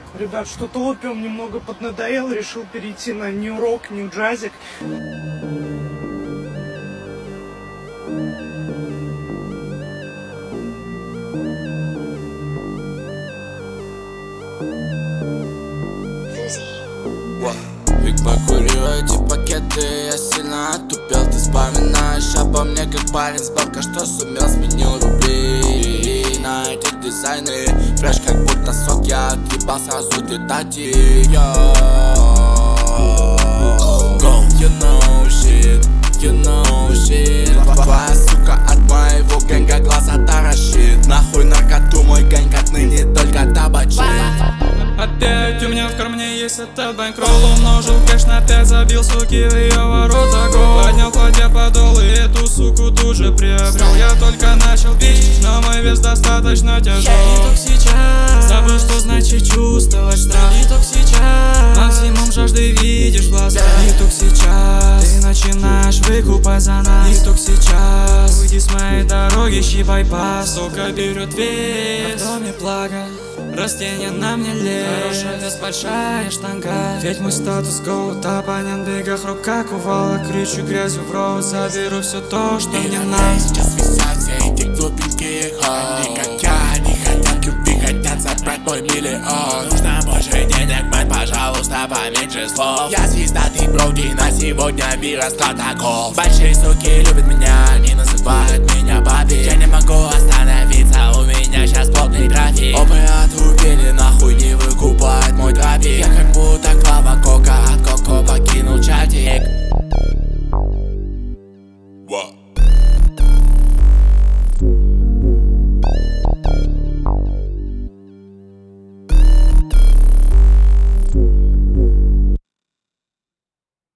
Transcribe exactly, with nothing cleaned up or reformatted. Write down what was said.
Ребят, что-то опиум немного поднадоел, решил перейти на нью-рок, нью-джазик. Биг покурил эти пакеты, я сильно отупел. Ты вспоминаешь обо мне, как парень с бабка, что сумел, сменил рубли на эти дизайны. Фреш, как будто сок, я отъебал сразу детати. Go, you know shit, you know shit. Твоя сука от моего гэнга глаза таращит. Нахуй наркоту, мой гэнг отныне только табачит. Опять у меня в кармане есть этот банкролл. Умножил кэш на пять, забил суки в ее ворота гол. Поднял платье подол и эту суку тут же приобрел. Я только начал бить, но мой вес достаточно тяжел. И только сейчас забыл, что значит чувствовать страх. И только сейчас максимум жажды видишь в глазах. И только сейчас ты начинаешь выкупать за нас. И только сейчас уйди с моей дороги, щипай пас. Сука берет вес, а в доме благо. Растения на мне лезь. Хорошая вес, большая штанга. Ведь мой статус гоут, оппонент в бегах, рук как увала. Кричу грязью в рот, заберу все то, что мне надо. Сейчас висят все эти глупенькие ходы. Как я, они хотят любви, хотят забрать мой миллион. Нужно больше денег, мать, пожалуйста, поменьше слов. Я звезда, ты броуди, на сегодня мир расклад таков. Большие суки любят меня, они называют меня баби. Я не могу остановиться, у меня сейчас плотный трафик. Оба отрубили, нахуй не вы.